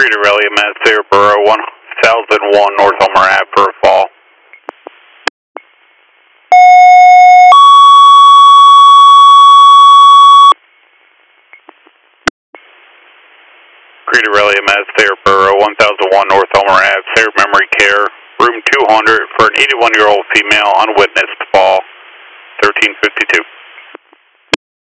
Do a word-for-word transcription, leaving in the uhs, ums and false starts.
Creed Aurelia, Mass Borough, one thousand one North Elmer Ave for a fall. Creed Aurelia, Mass Borough, one thousand one North Elmer Ave, Sayer Memory Care, room two hundred for an eighty-one-year-old female unwitnessed fall, thirteen fifty-two.